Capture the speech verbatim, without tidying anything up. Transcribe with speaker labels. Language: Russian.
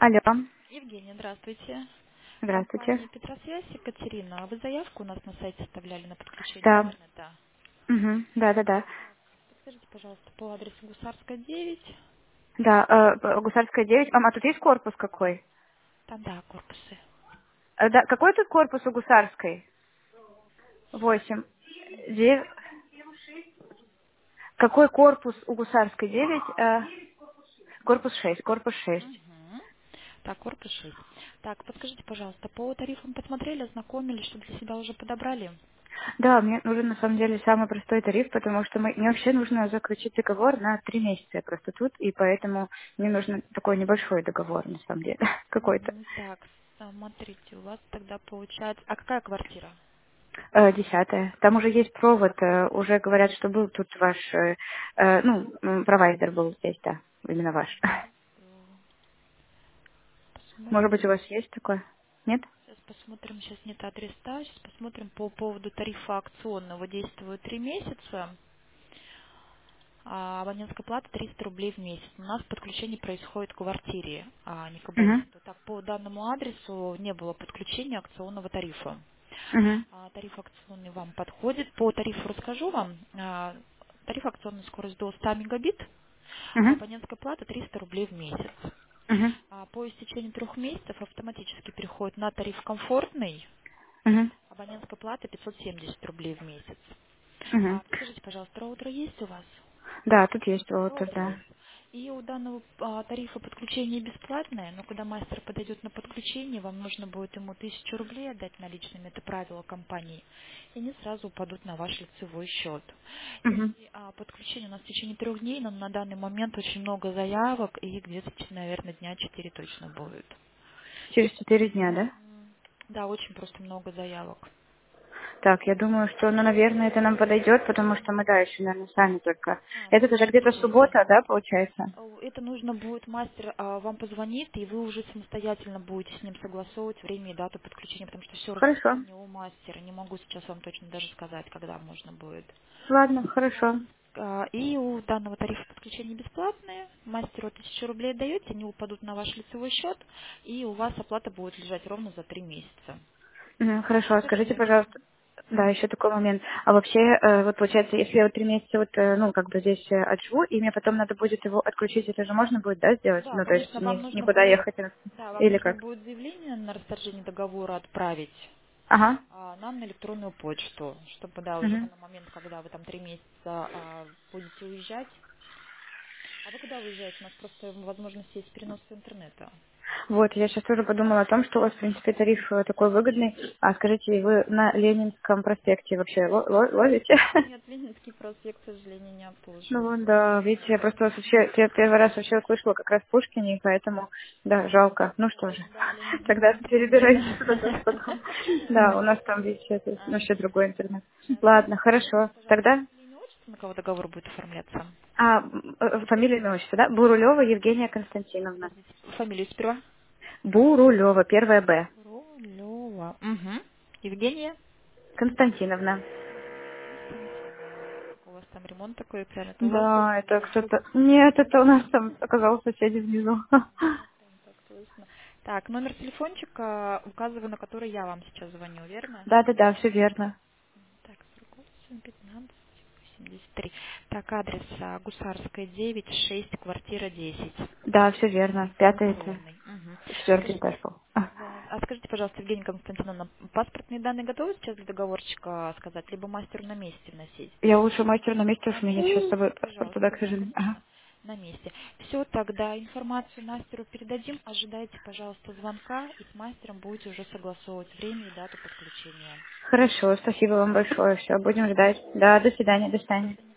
Speaker 1: Алло,
Speaker 2: Евгения, здравствуйте.
Speaker 1: здравствуйте.
Speaker 2: Компания Петросвязь, Екатерина. А вы заявку у нас на сайте оставляли на подключение
Speaker 1: Да,
Speaker 2: интернета?
Speaker 1: угу, да, да, да.
Speaker 2: Подскажите, пожалуйста, по адресу Гусарская, девять.
Speaker 1: Да, э, п- Гусарская девять. А, а тут есть корпус какой?
Speaker 2: Там, да, корпусы.
Speaker 1: Э, да, какой тут корпус у Гусарской? Восемь. Дев- Какой корпус у Гусарской девять? Э, корпус шесть, корпус шесть.
Speaker 2: Угу. Так, корпус шесть. Так, подскажите, пожалуйста, по тарифам посмотрели, ознакомились, что для себя уже подобрали?
Speaker 1: Да, мне нужен на самом деле самый простой тариф, потому что мы, мне вообще нужно заключить договор на три месяца я просто тут, и поэтому мне нужен такой небольшой договор на самом деле, какой-то.
Speaker 2: Мгм. Так, смотрите, у вас тогда получается... А какая квартира?
Speaker 1: Э, Десятое. Там уже есть провод, э, уже говорят, что был тут ваш, э, э, ну, м, провайдер был здесь, да, именно ваш. Может быть, у
Speaker 2: Посмотрим.
Speaker 1: вас есть такое? Нет?
Speaker 2: Сейчас посмотрим, сейчас нет адреса, сейчас посмотрим по поводу тарифа акционного. Действует три месяца. А абонентская плата триста рублей в месяц. У нас подключение происходит к квартире, а не к
Speaker 1: Угу.
Speaker 2: абоненту. Так, по данному адресу не было подключения акционного тарифа.
Speaker 1: Угу.
Speaker 2: А тариф акционный вам подходит. По тарифу расскажу вам. А, Тариф акционный, скорость до ста мегабит, а
Speaker 1: Угу.
Speaker 2: абонентская плата триста рублей в месяц.
Speaker 1: Угу.
Speaker 2: А по истечении трех месяцев автоматически переходит на тариф комфортный.
Speaker 1: Угу.
Speaker 2: Абонентская плата пятьсот семьдесят рублей в месяц.
Speaker 1: Угу.
Speaker 2: А, подскажите, пожалуйста, роутер есть у вас?
Speaker 1: Да, тут есть вот,
Speaker 2: Роутер
Speaker 1: да.
Speaker 2: есть. И у данного а, тарифа подключение бесплатное, но когда мастер подойдет на подключение, вам нужно будет ему тысячу рублей отдать наличными, это правило компании, и они сразу упадут на ваш лицевой счет.
Speaker 1: Угу.
Speaker 2: И а, подключение у нас в течение трех дней, но на данный момент очень много заявок, и где-то, наверное, дня четыре точно будет.
Speaker 1: Через четыре дня, да?
Speaker 2: М, Да, очень просто много заявок.
Speaker 1: Так, я думаю, что, ну, наверное, это нам подойдет, потому что мы, да, еще, наверное, сами только.
Speaker 2: А, ну
Speaker 1: Это
Speaker 2: вы
Speaker 1: уже
Speaker 2: еще
Speaker 1: где-то
Speaker 2: четыре.
Speaker 1: суббота, да, получается?
Speaker 2: Э, Это нужно будет, мастер а, вам позвонит, и вы уже самостоятельно будете с ним согласовывать время и дату подключения, потому что все
Speaker 1: Хорошо.
Speaker 2: расписание у мастера. Не могу сейчас вам точно даже сказать, когда можно будет.
Speaker 1: Ладно, хорошо.
Speaker 2: А, И у данного тарифа подключения бесплатные. Мастеру тысячу рублей даете, они упадут на ваш лицевой счет, и у вас оплата будет лежать ровно за три месяца.
Speaker 1: Мгм, хорошо, а скажите,
Speaker 2: Удобнее вам?
Speaker 1: пожалуйста, да, еще такой момент. А вообще, э, вот получается, если я вот три месяца вот, э, ну, как бы здесь э, отживу, и мне потом надо будет его отключить, это же можно будет, да, сделать?
Speaker 2: Да,
Speaker 1: Ну, то есть
Speaker 2: конечно, вам
Speaker 1: ни-
Speaker 2: нужно
Speaker 1: никуда
Speaker 2: будет,
Speaker 1: ехать, э,
Speaker 2: да, вам
Speaker 1: или
Speaker 2: нужно
Speaker 1: как?
Speaker 2: будет заявление на расторжение договора отправить.
Speaker 1: Ага.
Speaker 2: а, нам на электронную почту, чтобы, да, уже
Speaker 1: Мгм.
Speaker 2: на момент, когда вы там три месяца а, будете уезжать. А вы когда уезжаете? У нас просто возможность есть перенос интернета.
Speaker 1: Вот, я сейчас тоже подумала о том, что у вас, в принципе, тариф э, такой выгодный. А скажите, вы на Ленинском проспекте вообще ло- ло- ловите?
Speaker 2: Нет, Ленинский проспект, к сожалению, не
Speaker 1: Ну
Speaker 2: обслуживаем.
Speaker 1: вот, да, видите, я просто вас вообще пе- первый раз вообще услышала как раз в Пушкине, и поэтому, да, жалко. Ну что же,
Speaker 2: Да, Ленинский
Speaker 1: тогда
Speaker 2: проспект
Speaker 1: перебирайте туда тоже потом.
Speaker 2: нет.
Speaker 1: Да, у нас там, видите, это
Speaker 2: А,
Speaker 1: вообще другой интернет.
Speaker 2: да,
Speaker 1: Ладно,
Speaker 2: скажите,
Speaker 1: хорошо.
Speaker 2: пожалуйста,
Speaker 1: Тогда,
Speaker 2: фамилия, имя, отчество, на кого договор будет оформляться?
Speaker 1: а, м, э, фамилия, имя, отчество, да? Бурулева Евгения Константиновна.
Speaker 2: Подождите, фамилию сперва.
Speaker 1: Бурулева, первая Б.
Speaker 2: Рулева. Угу. Евгения?
Speaker 1: Константиновна.
Speaker 2: Константиновна. У вас там ремонт такой, прям это у вас был
Speaker 1: Да, это
Speaker 2: или это
Speaker 1: кто-то... Нет, это у нас там оказалось соседи внизу.
Speaker 2: а, прям так слышно. Так, номер телефончика указываю, на который я вам сейчас звоню, верно?
Speaker 1: Да-да-да, все верно.
Speaker 2: Так, сорок восемь, пятнадцать, восемьдесят три. Так, адрес а, Гусарская, девять, шесть, квартира десять.
Speaker 1: Да, все верно. Пятый этаж.
Speaker 2: Аукционный. Мгм.
Speaker 1: Четвертый
Speaker 2: Скажите,
Speaker 1: этаж был. А.
Speaker 2: да, а скажите, пожалуйста, Евгения Константиновна, паспортные данные готовы сейчас для договорчика сказать, либо мастеру на месте вносить?
Speaker 1: Я лучше мастер на месте, потому
Speaker 2: На
Speaker 1: что у меня нет сейчас с
Speaker 2: месте?
Speaker 1: собой паспорта, да,
Speaker 2: Пожалуйста,
Speaker 1: к
Speaker 2: да,
Speaker 1: сожалению. Ага.
Speaker 2: конечно. На месте. Все, тогда информацию мастеру передадим. Ожидайте, пожалуйста, звонка, и с мастером будете уже согласовывать время и дату подключения.
Speaker 1: Хорошо, спасибо вам большое. Все, будем
Speaker 2: Все,
Speaker 1: ждать.
Speaker 2: до
Speaker 1: Да, до
Speaker 2: свидания.
Speaker 1: свидания, до
Speaker 2: До
Speaker 1: свидания.
Speaker 2: свидания.